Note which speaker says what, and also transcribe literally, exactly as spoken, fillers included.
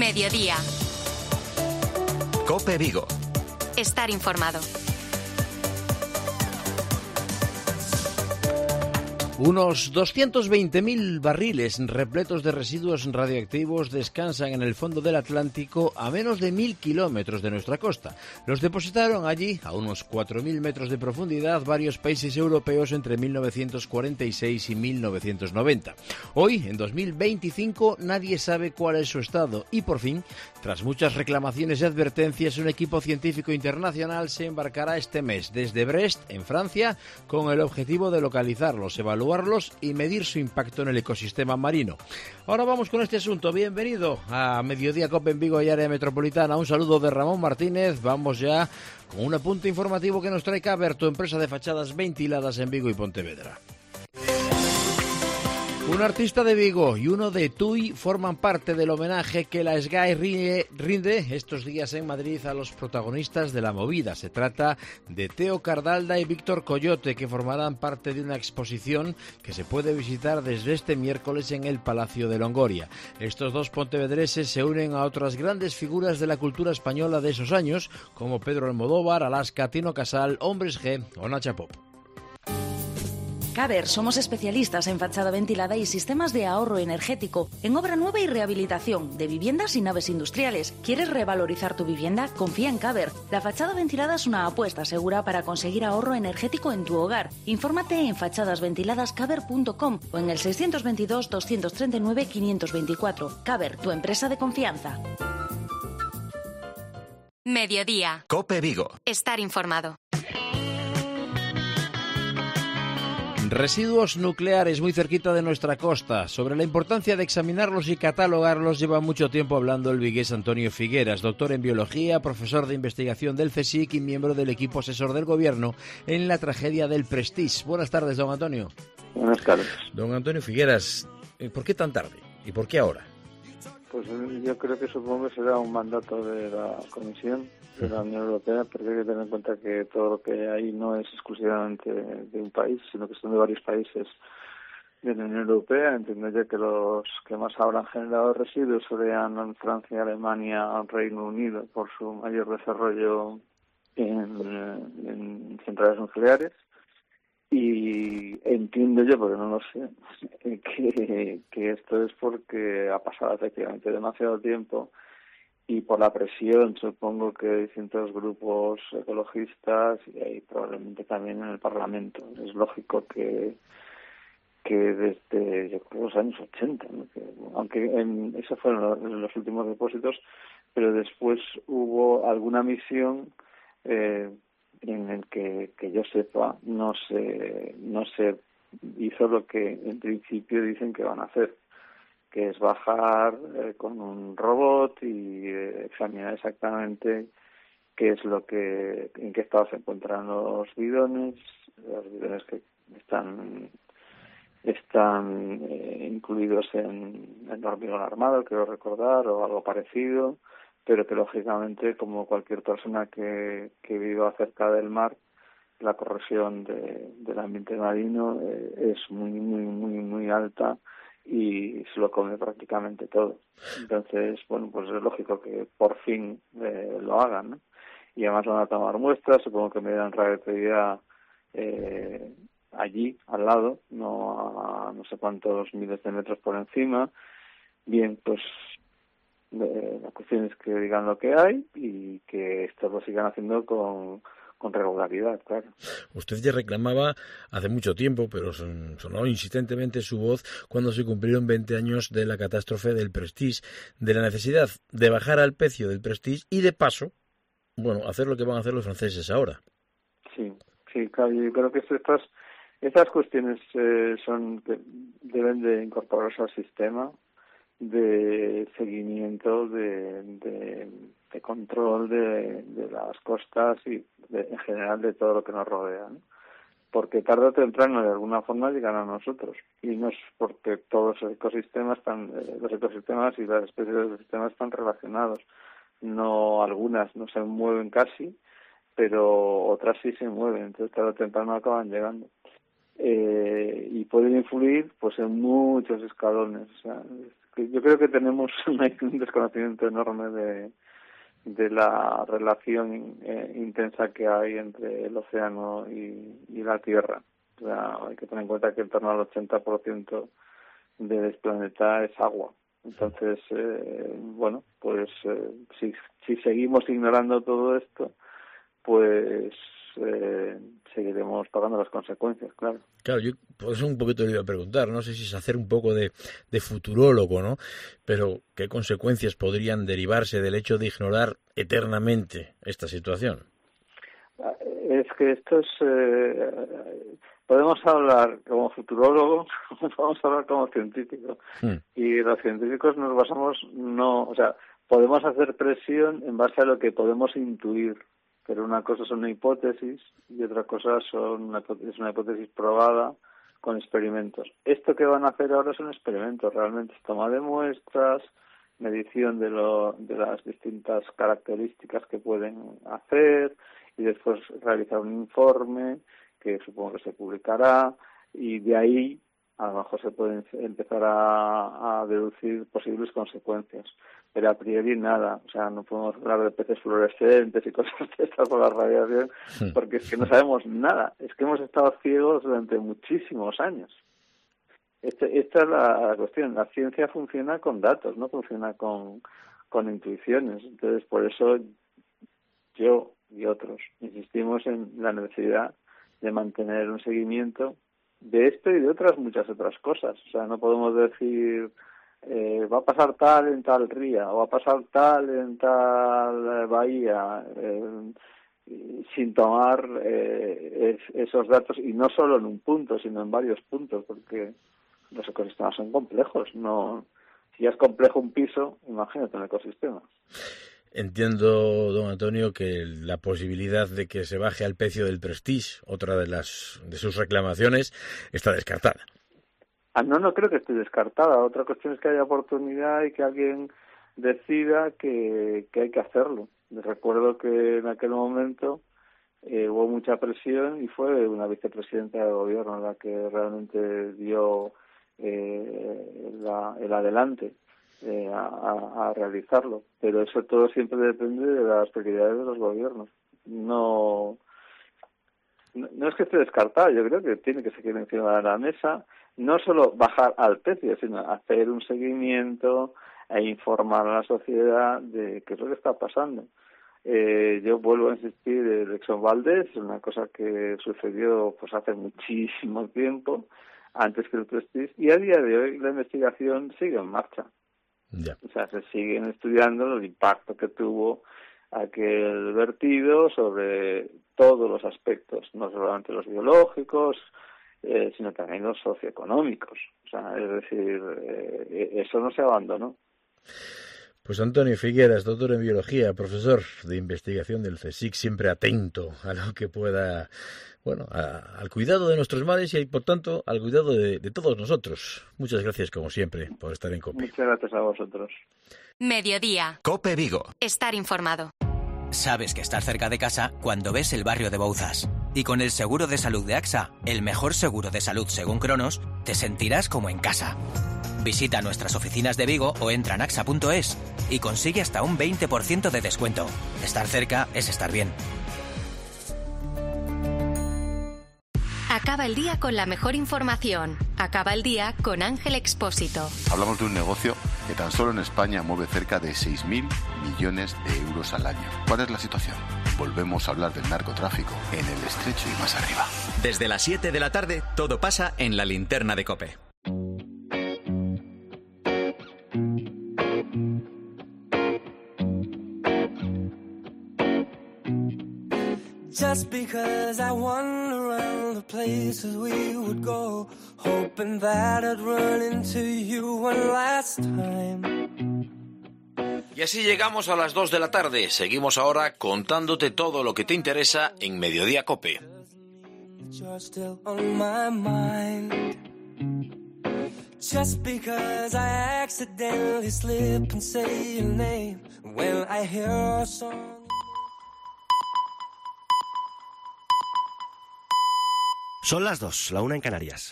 Speaker 1: Mediodía.
Speaker 2: COPE Vigo.
Speaker 1: Estar informado.
Speaker 3: Unos doscientos veinte mil barriles repletos de residuos radioactivos descansan en el fondo del Atlántico a menos de mil kilómetros de nuestra costa. Los depositaron allí, a unos cuatro mil metros de profundidad, varios países europeos entre mil novecientos cuarenta y seis y mil novecientos noventa. Hoy, en dos mil veinticinco, nadie sabe cuál es su estado y, por fin, tras muchas reclamaciones y advertencias, un equipo científico internacional se embarcará este mes desde Brest, en Francia, con el objetivo de localizarlos, evaluar y medir su impacto en el ecosistema marino. Ahora vamos con este asunto. Bienvenido a Mediodía COPE en Vigo y área metropolitana. Un saludo de Ramón Martínez. Vamos ya con un apunte informativo que nos trae Caber, tu empresa de fachadas ventiladas en Vigo y Pontevedra. Un artista de Vigo y uno de Tui forman parte del homenaje que la SGAE rinde estos días en Madrid a los protagonistas de la movida. Se trata de Teo Cardalda y Víctor Coyote, que formarán parte de una exposición que se puede visitar desde este miércoles en el Palacio de Longoria. Estos dos pontevedreses se unen a otras grandes figuras de la cultura española de esos años, como Pedro Almodóvar, Alaska, Tino Casal, Hombres G o Nacha Pop.
Speaker 4: Caber, somos especialistas en fachada ventilada y sistemas de ahorro energético, en obra nueva y rehabilitación de viviendas y naves industriales. ¿Quieres revalorizar tu vivienda? Confía en Caber. La fachada ventilada es una apuesta segura para conseguir ahorro energético en tu hogar. Infórmate en fachades ventiladas caber punto com o en el seiscientos veintidós, doscientos treinta y nueve, quinientos veinticuatro. Caber, tu empresa de confianza.
Speaker 1: Mediodía.
Speaker 2: COPE Vigo.
Speaker 1: Estar informado.
Speaker 3: Residuos nucleares muy cerquita de nuestra costa. Sobre la importancia de examinarlos y catalogarlos lleva mucho tiempo hablando el vigués Antonio Figueras, doctor en biología, profesor de investigación del CSIC y miembro del equipo asesor del gobierno en la tragedia del Prestige. Buenas tardes, don Antonio.
Speaker 5: Buenas tardes.
Speaker 3: Don Antonio Figueras, ¿por qué tan tarde? ¿Y por qué ahora?
Speaker 5: Pues yo creo que supongo que será un mandato de la Comisión de la Unión Europea, porque hay que tener en cuenta que todo lo que hay no es exclusivamente de un país, sino que son de varios países de la Unión Europea. Entiendo yo que los que más habrán generado residuos serían Francia, Alemania, Reino Unido, por su mayor desarrollo en, en centrales nucleares. Y entiendo yo, porque no lo sé, que, que esto es porque ha pasado efectivamente demasiado tiempo y por la presión, supongo que distintos grupos ecologistas y ahí probablemente también en el Parlamento. Es lógico que que desde yo creo los años ochenta, ¿no? Que, aunque en, esos fueron los, los últimos depósitos, pero después hubo alguna misión eh, en el que, que yo sepa, no se, no se hizo lo que en principio dicen que van a hacer, que es bajar eh, con un robot y eh, examinar exactamente qué es lo que, en qué estado se encuentran los bidones, los bidones que están están eh, incluidos en el hormigón armado, quiero recordar, o algo parecido, pero que lógicamente, como cualquier persona que, que viva cerca del mar, la corrosión de, del ambiente marino eh, es muy, muy, muy, muy alta y se lo come prácticamente todo. Entonces, bueno, pues es lógico que por fin eh, lo hagan, ¿no? Y además van a tomar muestras, supongo que medirán radioactividad eh, allí, al lado, no a no sé cuántos miles de metros por encima. Bien, pues eh, la cuestión es que digan lo que hay y que esto lo sigan haciendo con con regularidad, claro.
Speaker 3: Usted ya reclamaba hace mucho tiempo, pero son, sonó insistentemente su voz cuando se cumplieron veinte años de la catástrofe del Prestige, de la necesidad de bajar al pecio del Prestige y de paso, bueno, hacer lo que van a hacer los franceses ahora.
Speaker 5: Sí, sí, claro, yo creo que estas estas cuestiones eh, son que deben de incorporarse al sistema de seguimiento, de, de, de control de, de las costas y de, en general de todo lo que nos rodea, ¿no? Porque tarde o temprano de alguna forma llegan a nosotros y no es porque todos los ecosistemas están, eh, los ecosistemas y las especies de los sistemas están relacionados. No, algunas no se mueven casi, pero otras sí se mueven, entonces tarde o temprano acaban llegando. eh, y pueden influir pues en muchos escalones. O sea, yo creo que tenemos un desconocimiento enorme de, de la relación eh, intensa que hay entre el océano y, y la Tierra. O sea, hay que tener en cuenta que en torno al ochenta por ciento del planeta es agua. Entonces, eh, bueno, pues eh, si, si seguimos ignorando todo esto, pues eh, seguiremos pagando las consecuencias, claro.
Speaker 3: Claro, yo por eso un poquito le iba a preguntar, no sé si es hacer un poco de, de futurólogo, ¿no? Pero ¿qué consecuencias podrían derivarse del hecho de ignorar eternamente esta situación?
Speaker 5: Es que esto es... Eh, podemos hablar como futurólogos, podemos hablar como científicos. Hmm. Y los científicos nos basamos, no, o sea, podemos hacer presión en base a lo que podemos intuir, pero una cosa son una hipótesis y otra cosa son una, es una hipótesis probada con experimentos. Esto que van a hacer ahora son experimentos, realmente es toma de muestras, medición de, lo, de las distintas características que pueden hacer y después realizar un informe que supongo que se publicará, y de ahí a lo mejor se pueden empezar a, a deducir posibles consecuencias. Pero a priori nada, o sea, no podemos hablar de peces fluorescentes y cosas de estas por la radiación, porque es que no sabemos nada, es que hemos estado ciegos durante muchísimos años. Este, esta es la, la cuestión, la ciencia funciona con datos, no funciona con, con intuiciones. Entonces, por eso yo y otros insistimos en la necesidad de mantener un seguimiento de esto y de otras muchas otras cosas. O sea, no podemos decir eh, va a pasar tal en tal ría o va a pasar tal en tal bahía eh, sin tomar eh, es, esos datos, y no solo en un punto, sino en varios puntos, porque los ecosistemas son complejos. No, si ya es complejo un piso, imagínate un ecosistema.
Speaker 3: Entiendo, don Antonio, que la posibilidad de que se baje al precio del Prestige, otra de las de sus reclamaciones, está descartada.
Speaker 5: Ah, no, no creo que esté descartada. Otra cuestión es que haya oportunidad y que alguien decida que, que hay que hacerlo. Recuerdo que en aquel momento eh, hubo mucha presión y fue una vicepresidenta del gobierno la que realmente dio eh, la, el adelante. Eh, a, a realizarlo, pero eso todo siempre depende de las prioridades de los gobiernos. No, no, no es que esté descartado, yo creo que tiene que seguir encima de la mesa, no solo bajar al precio, sino hacer un seguimiento e informar a la sociedad de qué es lo que está pasando. Eh, yo vuelvo a insistir, el Exxon Valdez es una cosa que sucedió pues hace muchísimo tiempo, antes que el Prestige, y a día de hoy la investigación sigue en marcha.
Speaker 3: Ya.
Speaker 5: O sea, se siguen estudiando el impacto que tuvo aquel vertido sobre todos los aspectos, no solamente los biológicos, eh, sino también los socioeconómicos. O sea, es decir, eh, eso no se abandonó.
Speaker 3: Pues Antonio Figueras, doctor en biología, profesor de investigación del CSIC, siempre atento a lo que pueda, bueno, a, al cuidado de nuestros males y, por tanto, al cuidado de, de todos nosotros. Muchas gracias, como siempre, por estar en COPE.
Speaker 5: Muchas gracias a vosotros.
Speaker 1: Mediodía.
Speaker 2: COPE Vigo.
Speaker 1: Estar informado.
Speaker 2: Sabes que estás cerca de casa cuando ves el barrio de Bouzas. Y con el seguro de salud de AXA, el mejor seguro de salud según Cronos, te sentirás como en casa. Visita nuestras oficinas de Vigo o entra en axa punto es y consigue hasta un veinte por ciento de descuento. Estar cerca es estar bien.
Speaker 1: Acaba el día con la mejor información. Acaba el día con Ángel Expósito.
Speaker 6: Hablamos de un negocio que tan solo en España mueve cerca de seis mil millones de euros al año. ¿Cuál es la situación? Volvemos a hablar del narcotráfico en el estrecho y más arriba.
Speaker 2: Desde las siete de la tarde, todo pasa en la linterna de COPE.
Speaker 7: Just because I wander around the places we would go, hoping that I'd run into you one last time.
Speaker 3: Y así llegamos a las dos de la tarde. Seguimos ahora contándote todo lo que te interesa en Mediodía COPE.
Speaker 7: You're still on my mind. Just because I accidentally slip and say your name when I hear a song.
Speaker 8: Son las dos, la una en Canarias.